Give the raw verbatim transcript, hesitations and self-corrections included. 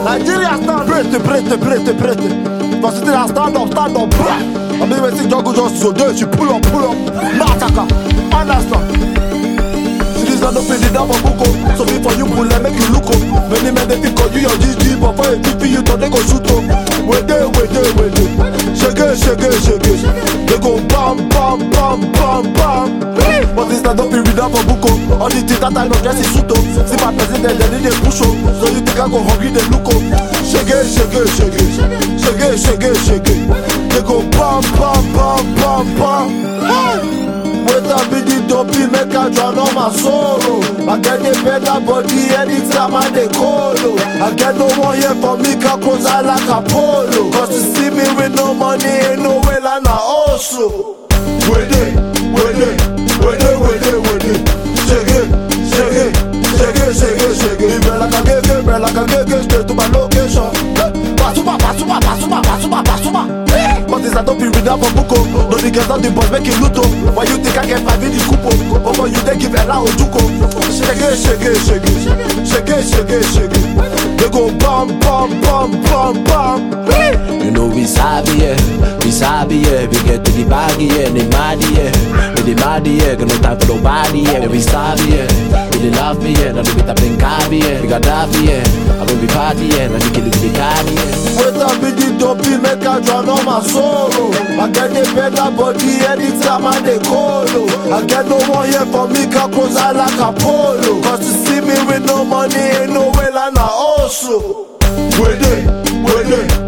Nigeria stand, pretty, pretty, pretty, pretty. But still I stand up, stand up, bra. I mean, when see Jungle just so there, she pull up, pull up. Massacre, understand? Cities are not feeling down for Buko. So before you pull and make you look up. Many men they think of you your G G, but for a T P you thought they go shoot up. Wait there, wait there, wait there. Shake it, shake it, shake it. They go bam, bam, bam, bam, bam. But this not be read up for Buko. All the things that I know just is shoot up. See my president, they need a push up. So you think I go hungry, they look up. Shake it, shake it, shake it. Shake it, shake it, shake it. They go bam, bam, bam, bam, bam. Wait a minute, don't be make a drown on my sorrow. I get a better body anytime I dey colo. I get no one here for me, can close I like Apollo. Cause to see me with no money, ain't no way like I also. Wait it, wait it, wait it, wait it, wait it. Shake it, shake it, shake it, shake it, shake it. Be like a gege, be like a gege, straight to my location. Basuma, basuma, basuma, basuma, basuma. But this I don't be read up for Buko. No niggas on the boys make it luto. Why you think I get five in the cupo? Over you they give Ella Ojuko. Shake it, shake it, shake it. Shake it, shake it, shake it. They go bam, bam, bam, bam, bam. You know we sabi, yeah. We sabi, yeah. We get to the baggy, yeah. They mad, yeah. We the mad, yeah. Got no time for nobody, yeah. We sabi, yeah. We they love me, yeah. Now they beat up in Kabi, yeah. We got Davi, yeah. I will be party, yeah. Now they kill it with the cardi, yeah. Wait a minute, don't be make a drown on my sorrow. I get a better body anytime I dey colo. I get no one here for me, can close I like Apollo. Cause to see me with no money, ain't no way like I also. Wait it, wait it.